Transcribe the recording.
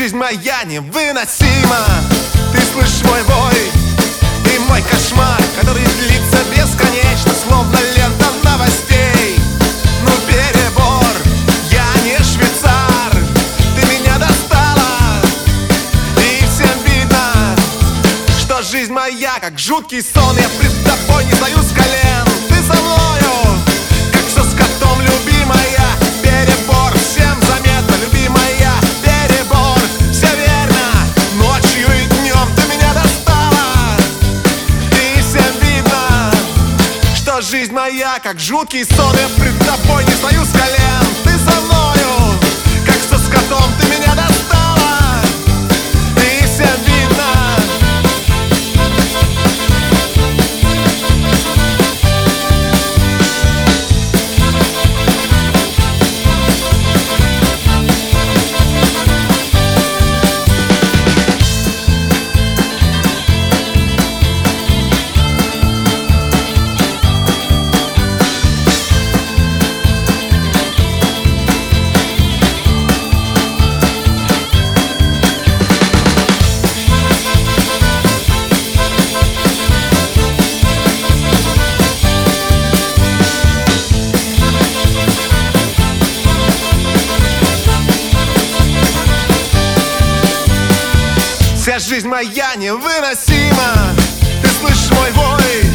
жизнь моя невыносима. Ты слышишь мой вой и мой кошмар, который длится бесконечно, словно лента новостей. Ну перебор, я не швейцар, ты меня достала, и всем видно, что жизнь моя как жуткий сон. Я пред тобой не стою с колен, ты со мною, как все с котом, любимая. Перебор, всем заметно, любимая. Перебор, все верно, ночью и днем ты меня достала, и всем видно, что жизнь моя как жуткий сон. Я пред тобой не стою с колен, ты со мною, как все с котом, ты меня достала, и всем видно. Вся жизнь моя невыносима. Ты слышишь мой вой